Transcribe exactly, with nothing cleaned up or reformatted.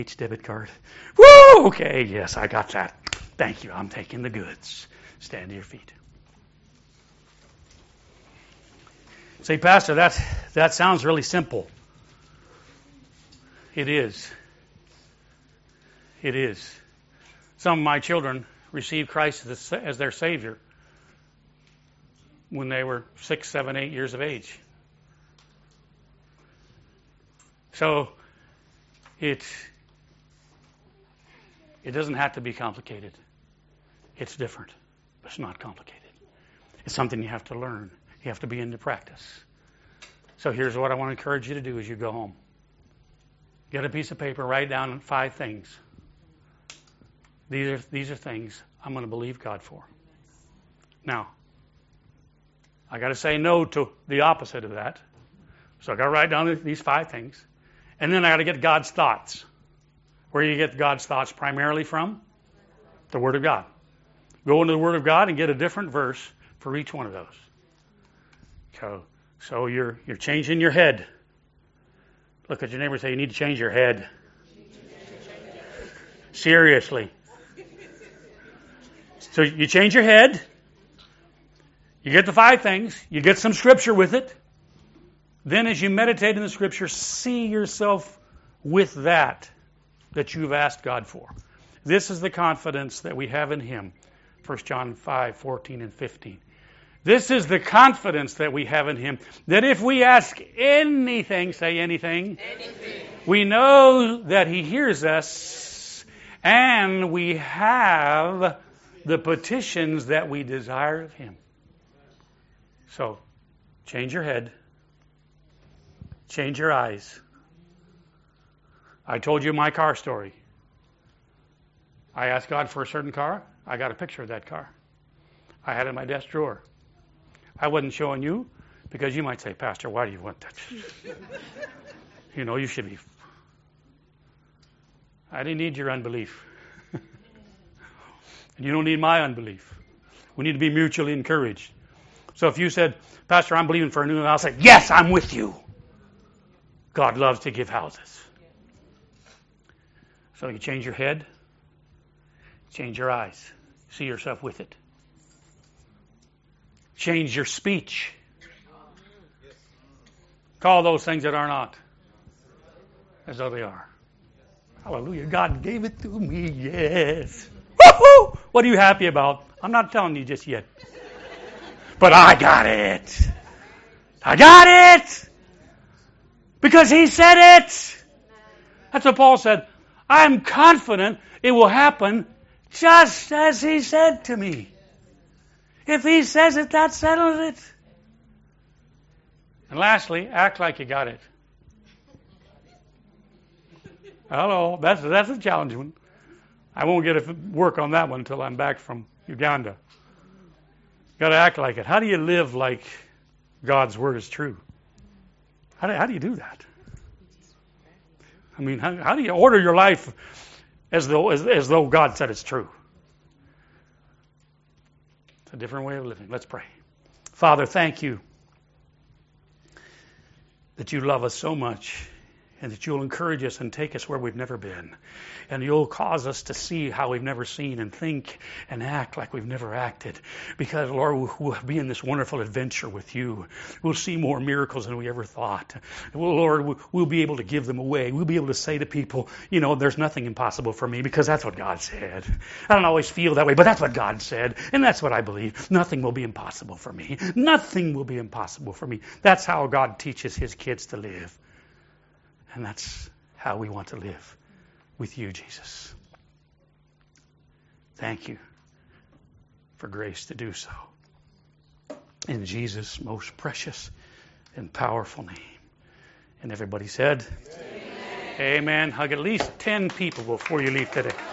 H debit card. Woo! Okay, yes, I got that. Thank you. I'm taking the goods. Stand to your feet. Say, Pastor, that, that sounds really simple. It is. It is. Some of my children received Christ as, as their Savior when they were six, seven, eight years of age. So it, it doesn't have to be complicated. It's different. It's not complicated. It's something you have to learn. You have to be into practice. So here's what I want to encourage you to do as you go home. Get a piece of paper, write down five things. These are these are things I'm going to believe God for. Now, I got to say no to the opposite of that. So I got to write down these five things. And then I got to get God's thoughts. Where do you get God's thoughts primarily from? The Word of God. Go into the Word of God and get a different verse for each one of those. So, so you're you're changing your head. Look at your neighbor and say, you need to change your head. Seriously. So you change your head. You get the five things. You get some scripture with it. Then as you meditate in the scripture, see yourself with that that you've asked God for. This is the confidence that we have in Him. First John five, fourteen and fifteen. This is the confidence that we have in Him, that if we ask anything, say anything, anything, we know that He hears us, and we have the petitions that we desire of Him. So, change your head. Change your eyes. I told you my car story. I asked God for a certain car. I got a picture of that car. I had it in my desk drawer. I wasn't showing you because you might say, Pastor, why do you want that? You know, you should be. I didn't need your unbelief. And you don't need my unbelief. We need to be mutually encouraged. So if you said, Pastor, I'm believing for a new one, I'll say, yes, I'm with you. God loves to give houses. So you change your head, change your eyes, see yourself with it. Change your speech. Call those things that are not as though they are. Hallelujah. God gave it to me. Yes. Woo-hoo! What are you happy about? I'm not telling you just yet. But I got it. I got it. Because He said it. That's what Paul said. I'm confident it will happen just as He said to me. If He says it, that settles it. And lastly, act like you got it. Hello, that's that's a challenging one. I won't get to work on that one until I'm back from Uganda. Got to act like it. How do you live like God's Word is true? How do, how do you do that? I mean, how, how do you order your life as though as, as though God said it's true? It's a different way of living. Let's pray. Father, thank you that you love us so much and that you'll encourage us and take us where we've never been. And you'll cause us to see how we've never seen and think and act like we've never acted. Because, Lord, we'll be in this wonderful adventure with you. We'll see more miracles than we ever thought. Well, Lord, we'll be able to give them away. We'll be able to say to people, you know, there's nothing impossible for me because that's what God said. I don't always feel that way, but that's what God said. And that's what I believe. Nothing will be impossible for me. Nothing will be impossible for me. That's how God teaches His kids to live. And that's how we want to live with you, Jesus. Thank you for grace to do so. In Jesus' most precious and powerful name. And everybody said, Amen. Amen. Hug at least ten people before you leave today.